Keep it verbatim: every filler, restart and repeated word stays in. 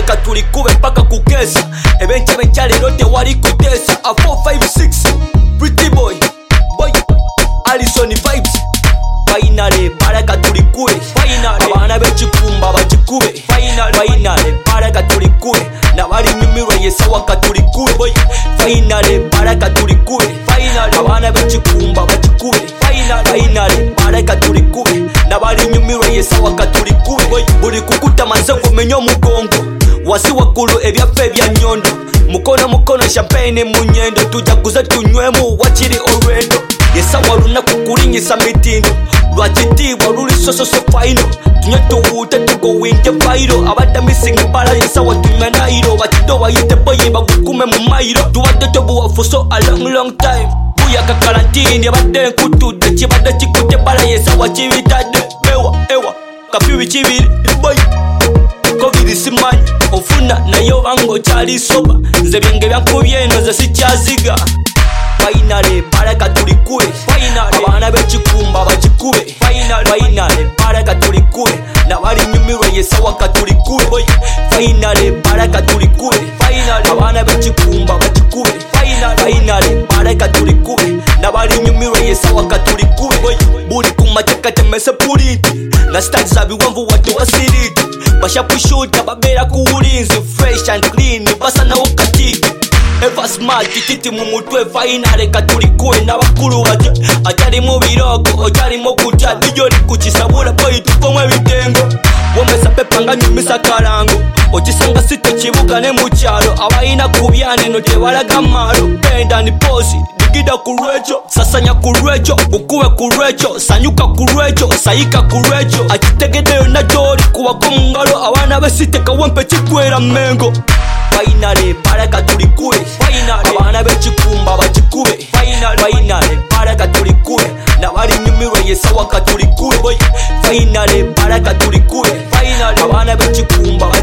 leka tulikube mpaka kukesa ebencha bencha lero tewali kutesa a four five six pretty boy boy Alison vibes finally baraka tulikube finally abana bechikumba bachikube finally finally baraka tulikube nabali nyumirwe yesawa katulikube boy finally baraka tulikube finally abana bechikumba bachikube finally finally baraka tulikube nabali nyumirwe yesawa katulikube boy buli kukuta manzengo menyo mugongo wasi wakulu ebyaffe bya nyondo mukono mukono champagne munyendo tujaguza tunywemu wachiri olwendo yesawa lunaku kulinyisa mitindo lwakitibwa luli sososo faino tunye tuwute tugowinte fairo abadda missing bala yesawa tunywa nairo bakido bayite boyi bagukume mu mairo tuwadde tobuwa for so a long long time buyaka karantini abadde nkutudde kibadde kikutte bala yesawa kibitadde ewa ewa kafiwi kibiri boy covid simanyi ofuna nayo bango kyali soba nze byenge byakubyeno ze sikyaziga finally baraka tulikube finally abana bechikumba bachikube finally finally baraka tulikube nabali nyumirwe yesawa katulikube boy finally baraka tulikube finally abana bechikumba bachikube finally finally baraka tulikube nabali nyumirwe yesawa katulikube boy buli kumacheka temese puliti na start zabi wamvu watu wasiriti bashapushuta babera kuulinzi fresh and clean basa na ukatiki eva smart titi mumutwe finale katulikue n'abakulu bate atali mu birogo otali mu kutya dijo likukisabula boy tufomwe ebitengo womesa pepa nga nyumisa kalango okisanga site kibuga ne mu kyalo abayina ku byaneno tebalaga malo benda ni posi digida ku lwejo sasanya ku lwejo bukube ku lwejo sanyuka ku lwejo sayika ku lwejo akitegeddeyo na gyoli kubako mu ngalo abaana besite kawempe kikwera mengo finally baraka tulikube finally abana bechikumba bachikube finally finally baraka tulikube nabali nyumirwe yesawa katulikube boy finally baraka tulikube finally abana bechikumba